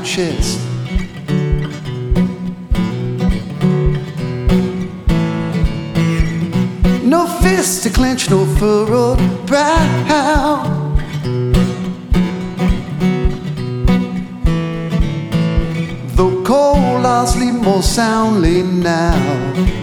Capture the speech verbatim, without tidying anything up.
chest. No fist to clench, no furrowed brow. Though cold, I'll sleep more soundly now.